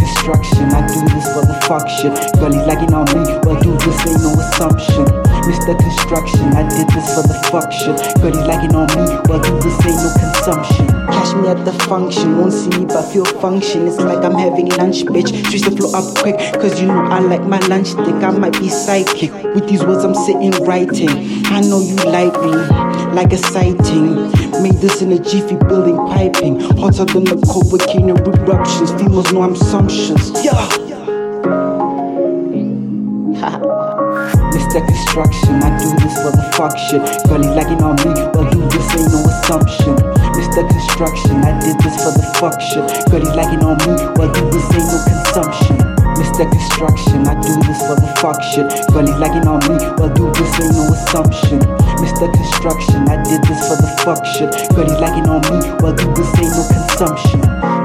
Construction, I do this for the fuck shit. Girl, he's lagging on me, well dude, this ain't no assumption. Mr. Construction, I did this for the fuck shit. Girl, he's lagging on me, well dude, this ain't no consumption. Cash me at the function, won't see me but feel function. It's like I'm having lunch, bitch. Switch the flow up quick, cause you know I like my lunch thick. I might be psychic, with these words I'm sitting writing. I know you like me, like a sighting. Made this in a jiffy, building piping. Hotter than the cold volcano eruptions. Females know I'm sumptuous, yeah. Mr. Construction, I do this for the fuck shit. Girl, he's lagging on me, well dude, this ain't no assumption. Mr. Construction, I did this for the fuck shit. Girl, he's lagging on me, well dude, this ain't no consumption. Mr. Construction, I do this for the fuck shit. Girl, he's lagging on me, well dude, this ain't no assumption. Mr. Construction, I did this for the fuck shit. Girl, he's lagging on me, well dude, this ain't no consumption.